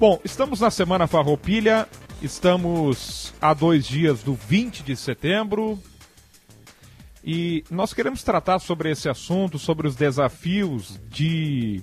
Bom, estamos na Semana Farroupilha, estamos a 2 dias do 20 de setembro e nós queremos tratar sobre esse assunto, sobre os desafios de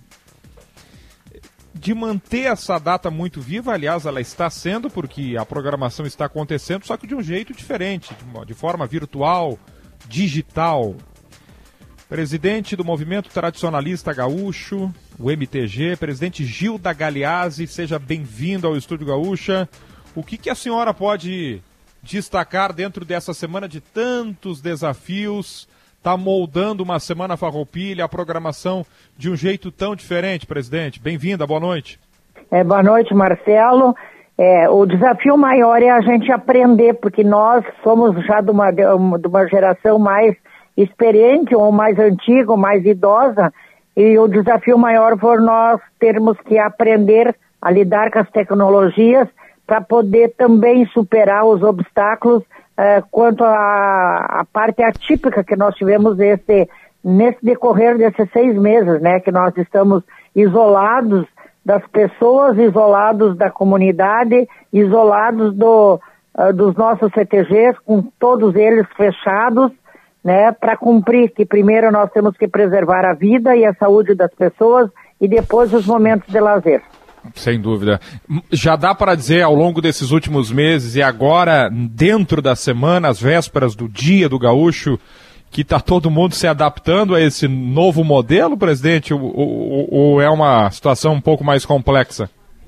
manter essa data muito viva. Aliás, ela está sendo, porque a programação está acontecendo, só que de um jeito diferente, de forma virtual, digital. Presidente do Movimento Tradicionalista Gaúcho, o MTG, presidente Gilda Galeazzi, seja bem-vindo ao Estúdio Gaúcha. O que a senhora pode destacar dentro dessa semana de tantos desafios? Está moldando uma Semana Farroupilha, a programação de um jeito tão diferente, presidente. Bem-vinda, boa noite. Boa noite, Marcelo. O desafio maior é a gente aprender, porque nós somos já de uma geração mais experiente, ou mais antiga, ou mais idosa, e o desafio maior for nós termos que aprender a lidar com as tecnologias para poder também superar os obstáculos quanto à parte atípica que nós tivemos nesse decorrer desses 6 meses, né, que nós estamos isolados das pessoas, isolados da comunidade, isolados dos nossos CTGs, com todos eles fechados, né, para cumprir que primeiro nós temos que preservar a vida e a saúde das pessoas e depois os momentos de lazer. Sem dúvida. Já dá para dizer ao longo desses últimos meses e agora dentro da semana, às vésperas do Dia do Gaúcho, que está todo mundo se adaptando a esse novo modelo, presidente, ou é uma situação um pouco mais complexa?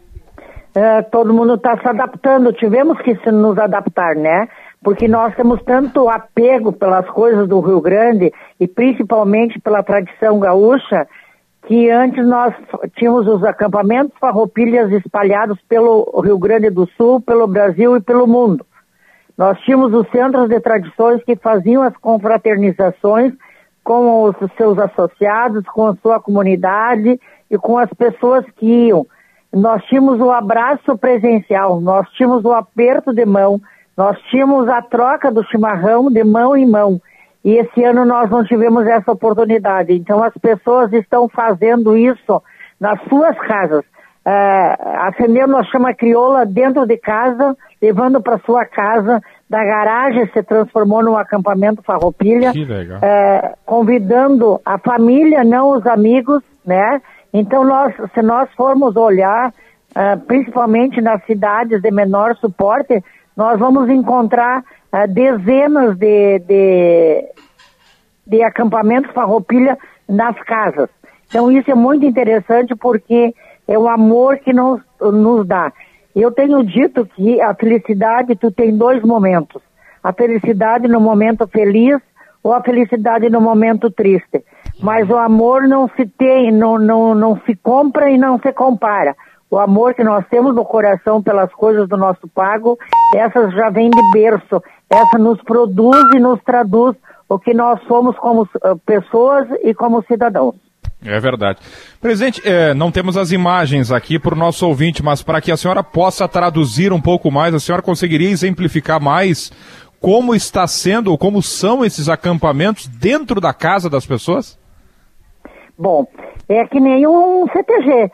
Todo mundo está se adaptando, tivemos que nos adaptar, né? Porque nós temos tanto apego pelas coisas do Rio Grande e principalmente pela tradição gaúcha, que antes nós tínhamos os acampamentos farroupilhas espalhados pelo Rio Grande do Sul, pelo Brasil e pelo mundo. Nós tínhamos os centros de tradições que faziam as confraternizações com os seus associados, com a sua comunidade e com as pessoas que iam. Nós tínhamos o abraço presencial, nós tínhamos o aperto de mão, nós tínhamos a troca do chimarrão de mão em mão. E esse ano nós não tivemos essa oportunidade. Então as pessoas estão fazendo isso nas suas casas. Acendendo a chama crioula dentro de casa, levando para sua casa, da garagem se transformou num acampamento farroupilha. Que legal. Convidando a família, não os amigos, né? Então se nós formos olhar, principalmente nas cidades de menor suporte, nós vamos encontrar dezenas de acampamentos farroupilha nas casas. Então isso é muito interessante porque é o amor que nos dá. Eu tenho dito que a felicidade, tu tem 2 momentos. A felicidade no momento feliz ou a felicidade no momento triste. Mas o amor não se tem, não se compra e não se compara. O amor que nós temos no coração pelas coisas do nosso pago, essas já vêm de berço. Essa nos produz e nos traduz o que nós somos como pessoas e como cidadãos. É verdade. Presidente, não temos as imagens aqui para o nosso ouvinte, mas para que a senhora possa traduzir um pouco mais, a senhora conseguiria exemplificar mais como está sendo ou como são esses acampamentos dentro da casa das pessoas? Bom, é que nem um CTG.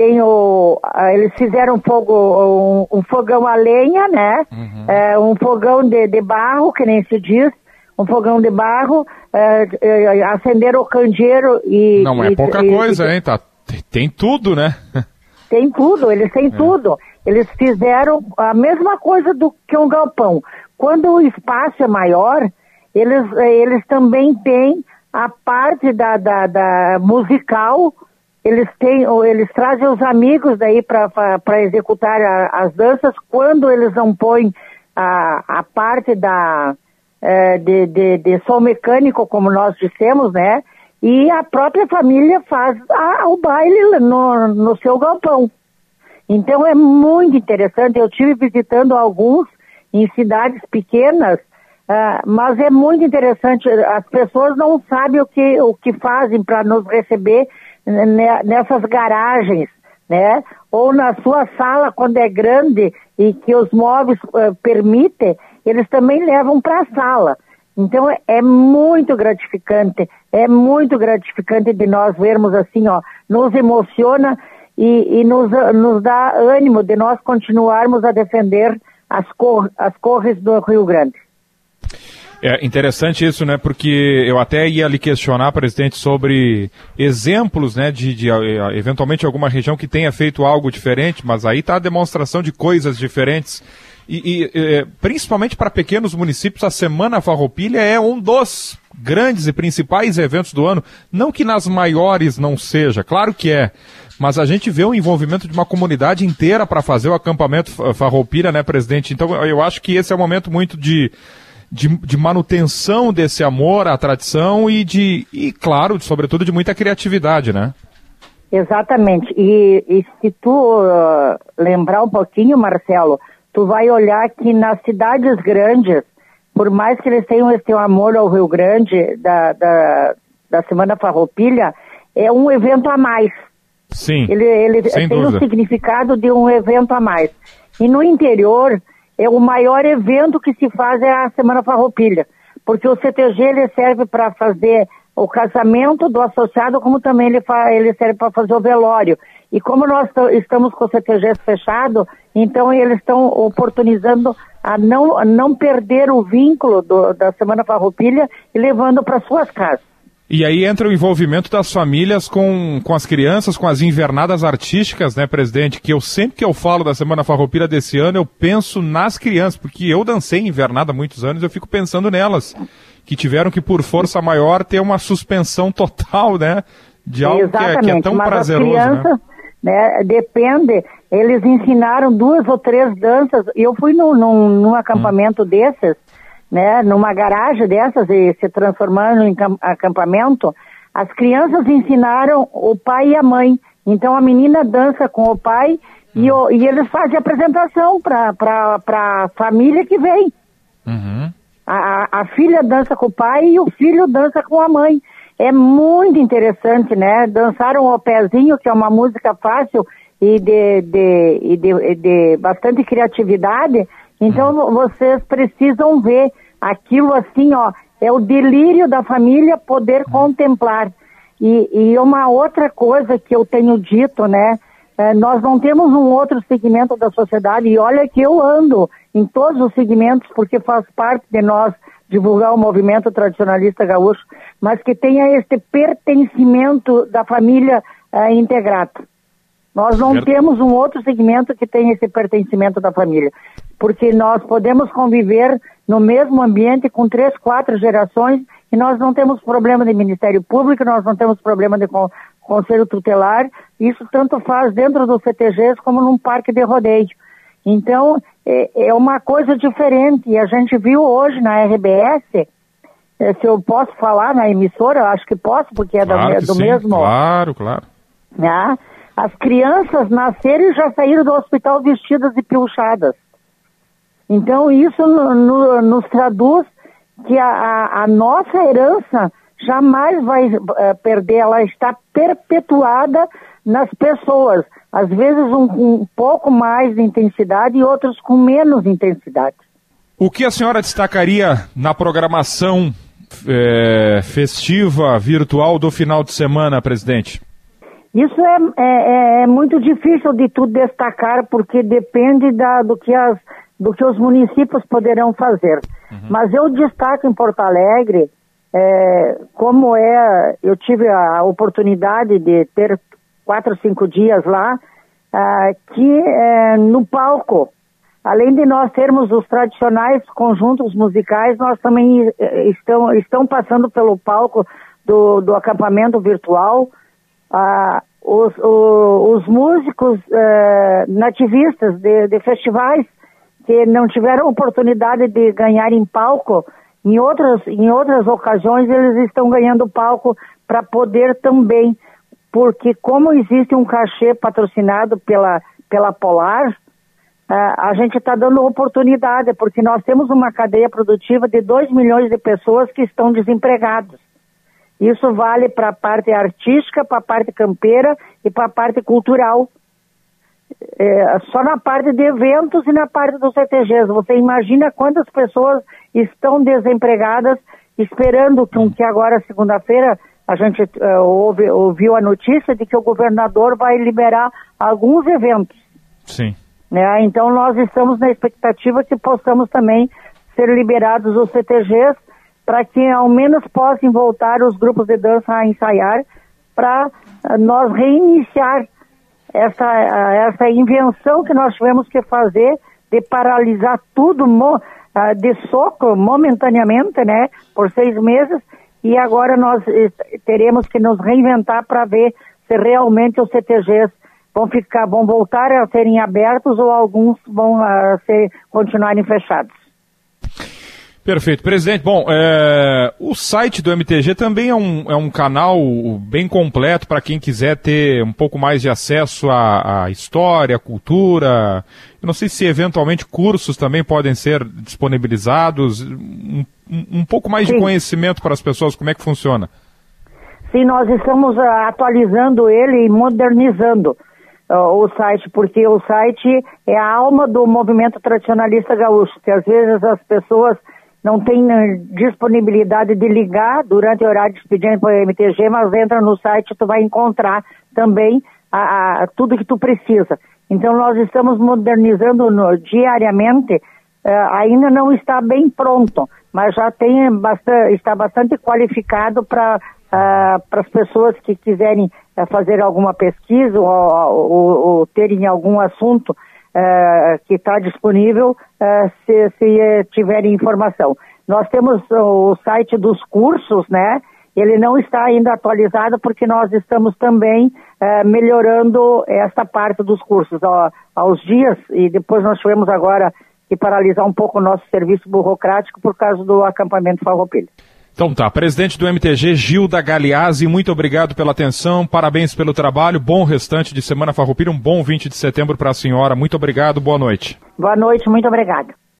Eles fizeram um fogão a lenha, né? Uhum. Um fogão de barro, que nem se diz, um fogão de barro, acenderam o candeeiro e... Não é pouca coisa, hein? Tem tudo, né? Tem tudo, eles têm tudo. Eles fizeram a mesma coisa do que um galpão. Quando o espaço é maior, eles também têm a parte da musical. Eles trazem os amigos daí para executar as danças. Quando eles não põem a parte de som mecânico, como nós dissemos, né? E a própria família faz o baile no seu galpão. Então é muito interessante. Eu estive visitando alguns em cidades pequenas, mas é muito interessante. As pessoas não sabem o que fazem para nos receber nessas garagens, né? Ou na sua sala, quando é grande e que os móveis permitem, eles também levam para a sala. Então é muito gratificante de nós vermos assim, ó, nos emociona. e nos dá ânimo de nós continuarmos a defender as cores do Rio Grande. É interessante isso, né? Porque eu até ia lhe questionar, presidente, sobre exemplos, né, de eventualmente alguma região que tenha feito algo diferente, mas aí está a demonstração de coisas diferentes. E principalmente para pequenos municípios, a Semana Farroupilha é um dos grandes e principais eventos do ano. Não que nas maiores não seja, claro que é, mas a gente vê o envolvimento de uma comunidade inteira para fazer o acampamento Farroupilha, né, presidente? Então eu acho que esse é um momento muito de manutenção desse amor à tradição e claro, sobretudo de muita criatividade, né? Exatamente. E se tu lembrar um pouquinho, Marcelo, tu vai olhar que nas cidades grandes, por mais que eles tenham esse amor ao Rio Grande da Semana Farroupilha, é um evento a mais. Sim, ele sem tem dúvida. o significado de um evento a mais. E no interior, o maior evento que se faz é a Semana Farroupilha, porque o CTG ele serve para fazer o casamento do associado, como também ele serve para fazer o velório. E como nós estamos com o CTG fechado, então eles estão oportunizando a não perder o vínculo da Semana Farroupilha e levando para suas casas. E aí entra o envolvimento das famílias com as crianças, com as invernadas artísticas, né, presidente? Que sempre que eu falo da Semana Farroupilha desse ano, eu penso nas crianças, porque eu dancei invernada há muitos anos, eu fico pensando nelas, que tiveram que, por força maior, ter uma suspensão total, né? De algo que é tão prazeroso, as crianças, né? Depende, eles ensinaram 2 ou 3 danças, eu fui num acampamento desses, né, numa garagem dessas e se transformando em acampamento, as crianças ensinaram o pai e a mãe. Então a menina dança com o pai e eles fazem apresentação para a família que vem. Uhum. A filha dança com o pai e o filho dança com a mãe. É muito interessante, né? Dançaram o pezinho, que é uma música fácil e de bastante criatividade. Então vocês precisam ver aquilo assim, ó, é o delírio da família poder contemplar. E uma outra coisa que eu tenho dito, né, nós não temos um outro segmento da sociedade, e olha que eu ando em todos os segmentos, porque faz parte de nós divulgar o movimento tradicionalista gaúcho, mas que tenha este pertencimento da família integrado. Nós não temos um outro segmento que tenha esse pertencimento da família, porque nós podemos conviver no mesmo ambiente com 3, 4 gerações e nós não temos problema de Ministério Público, nós não temos problema de Conselho Tutelar, isso tanto faz dentro dos CTGs como num parque de rodeio. Então, é uma coisa diferente, e a gente viu hoje na RBS, se eu posso falar na emissora, eu acho que posso, porque é claro do mesmo... Claro. Né? As crianças nasceram e já saíram do hospital vestidas e pilchadas. Então isso nos traduz que a nossa herança jamais vai perder, ela está perpetuada nas pessoas, às vezes um pouco mais de intensidade e outros com menos intensidade. O que a senhora destacaria na programação festiva, virtual do final de semana, presidente? Isso é muito difícil de tu destacar, porque depende do que os municípios poderão fazer. Uhum. Mas eu destaco em Porto Alegre, eu tive a oportunidade de ter 4, 5 dias lá, que no palco, além de nós termos os tradicionais conjuntos musicais, nós também estão passando pelo palco do acampamento virtual, os músicos nativistas de festivais que não tiveram oportunidade de ganhar em palco, em outras ocasiões eles estão ganhando palco para poder também, porque como existe um cachê patrocinado pela Polar, a gente está dando oportunidade, porque nós temos uma cadeia produtiva de 2 milhões de pessoas que estão desempregadas. Isso vale para a parte artística, para a parte campeira e para a parte cultural. Só na parte de eventos e na parte dos CTGs. Você imagina quantas pessoas estão desempregadas esperando que agora, segunda-feira, a gente ouviu a notícia de que o governador vai liberar alguns eventos. Sim. Né? Então nós estamos na expectativa que possamos também ser liberados os CTGs para que ao menos possam voltar os grupos de dança a ensaiar, para nós reiniciar essa invenção que nós tivemos que fazer de paralisar tudo de soco momentaneamente, né, por 6 meses, e agora nós teremos que nos reinventar para ver se realmente os CTGs vão voltar a serem abertos ou alguns vão continuarem fechados. Perfeito. Presidente, bom, o site do MTG também é um canal bem completo para quem quiser ter um pouco mais de acesso à história, à cultura. Eu não sei se eventualmente cursos também podem ser disponibilizados, um pouco mais de conhecimento para as pessoas, como é que funciona? Sim, nós estamos atualizando ele e modernizando o site, porque o site é a alma do movimento tradicionalista gaúcho, que às vezes as pessoas não têm disponibilidade de ligar durante o horário de expediente para o MTG, mas entra no site e tu vai encontrar também tudo que tu precisa. Então nós estamos modernizando diariamente, ainda não está bem pronto, mas já está bastante qualificado para as pessoas que quiserem fazer alguma pesquisa ou terem algum assunto que está disponível, se tiverem informação. Nós temos o site dos cursos, né? Ele não está ainda atualizado porque nós estamos também melhorando esta parte dos cursos aos dias, e depois nós tivemos agora que paralisar um pouco o nosso serviço burocrático por causa do acampamento Farroupilha. Então tá, presidente do MTG, Gilda Galeazzi, muito obrigado pela atenção, parabéns pelo trabalho, bom restante de semana Farroupilha, um bom 20 de setembro para a senhora, muito obrigado, boa noite. Boa noite, muito obrigado.